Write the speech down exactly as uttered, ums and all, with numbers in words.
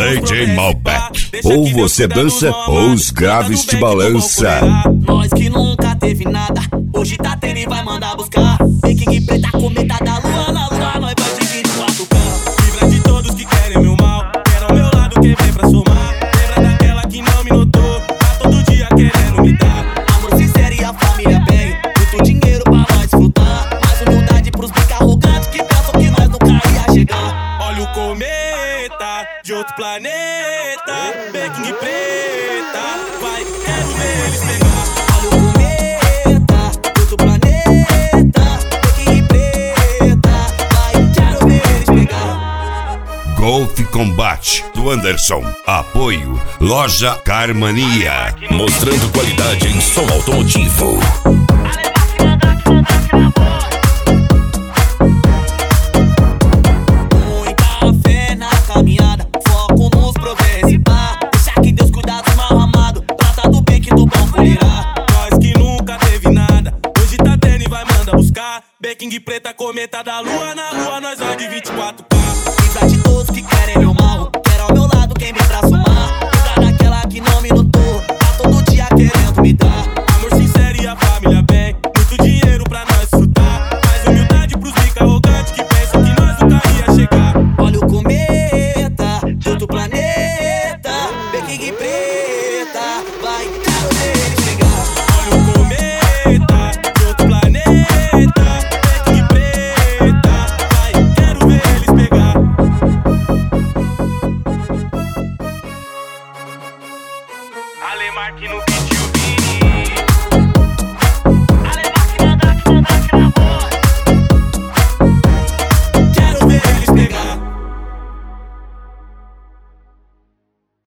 D J Malbec. Ou você dança, ou os graves te balança. Nós que nunca teve nada, hoje tá tendo e vai mandar buscar. King preta, cometa da lua, na lua, nós vai de vinte e quatro K. Livra de todos que querem meu mal, quero ao meu lado quem vem pra somar. Lembra daquela que não me notou, tá todo dia querendo me dar. Amor sincero e a família bem, muito dinheiro pra nós desfrutar. Mais humildade pros bica arrogantes que pensam que nós nunca ia chegar. Olha o cometa de outro planeta, King preta, vai, quero ver eles pegar. Olha o cometa de outro planeta, King preta, vai, quero ver eles pegar. Golf Combate do Anderson. Apoio Loja Carmania. Mostrando qualidade em som automotivo. Muita fé na caminhada, foco nos progressos e pá. Deixa que Deus cuidar dos mal amados, trata do bem que do bom colherá. Nós que nunca teve nada, hoje tá tendo e vai mandar buscar. King preta, cometa da lua, na rua nós vai de vinte e quatro K. Livra de todos que querem meu mal, quero ao meu lado quem vem pra somar. Livra daquela que não me notou, tá todo dia querendo me dar. Amor sincero e a família bem, muito dinheiro pra nós desfrutar. Mais humildade pros bica arrogantes que pensam que nós nunca ia chegar. Olha o cometa de outro planeta, King preta, vai, quero ver eles pegar. Olha o cometa de outro planeta, King preta, vai, quero ver eles pegar. Alemar que no